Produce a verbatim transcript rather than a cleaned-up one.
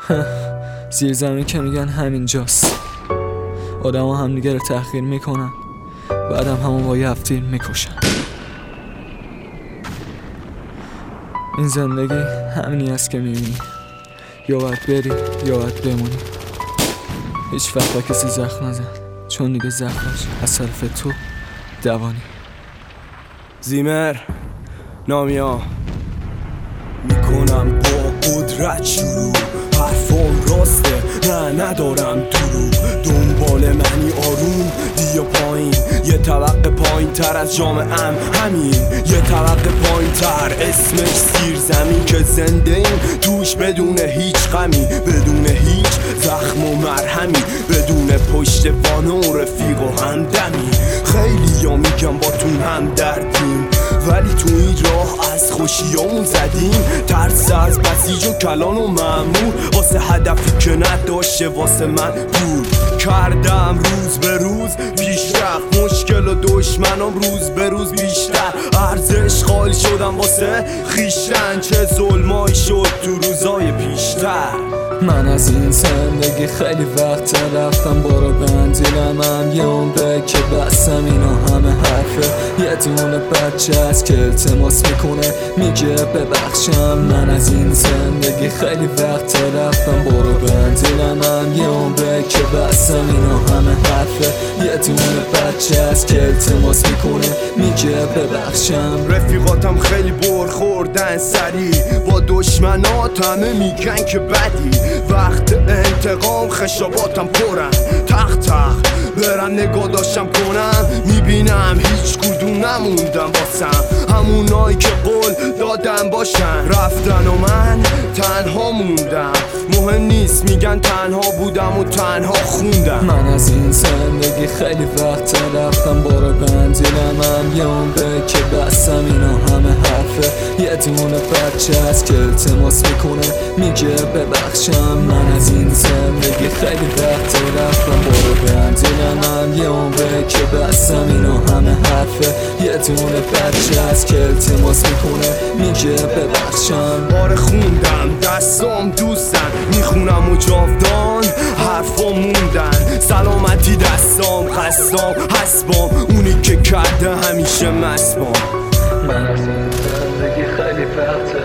زیر زمین که میگن همینجاست. آدم ها هم دیگه رو تحقیر میکنن، بعدم همون با یفتیر میکشن. این زندگی همینی است که میبینی، یا باید بری یا باید بمونی. هیچ وقت با کسی زخم نزن، چون دیگه زخمش از طرف تو دوانی. زیمر نامیا میکنم با قدرت شروع، حرفام راسته نه ندارم دروغ. دنبال منی آروم بیا پایین، یه طبقه پایین تر از جامعه‌ام همین، یه طبقه پایین تر اسمش سیر زمین که زنده ایم توش بدون هیچ غمی، بدون هیچ زخم و مرهمی، بدون پشتوانه و رفیق و همدمی. خیلی ها میگم با تون هم دردیم، ولی تو این راه از خوشیامون زدیم. ترس از بسیج و کلان و مأمور، واسه هدفی که نداشته واسه من دور کردم. روز به روز پیشرفت، مشکل و دشمنام روز به روز بیشتر. ارزش قائل شدم واسه خیشتن، چه ظلمایی شد تو روزای پیشتر. من از این زندگی خیلی وقت رفتم، برو بندیلم هم یه عمره که بستم. اینا همه حرفه یه دونه بچه از که التماس میکنه میگه ببخشم. من از این زندگی خیلی وقت رفتم، برو بندیلم هم یه عمره که بستم. اینا همه حرفه یه دونه بچه از که التماس میکنه میگه ببخشم. رفیقاتم خیلی بر خوردن سری، با دشمنات همه میگن که بدی. وقت انتقام خشاباتم پرن، تخت تخت برن نگاه داشتم کنم، میبینم هیچ کدوم نموندم واسم. همونایی که قول دادم باشن رفتن و من تنها موندم. مهم نیست میگن تنها بودم و تنها خوندم. من از این زندگی خیلی وقت رفتم، برو بندیلم هم یه عمره که بستم. اینا همه حرفه یه دونه بچه از که التماس میکنه میگه ببخشم. من از این زندگی خیلی وقت رفتم، برو بندیلم هم یه عمره که بستم. اینا همه حرفه یه دونه بچه از که التماس میکنه میگه ببخشم. باره خوندم دستام دوستن، میخونم و جاودان حرفا موندن. سلامتی دستام قصام حسبام، اونی که کرده همیشه مسبام. من از این زندگی خیلی وقت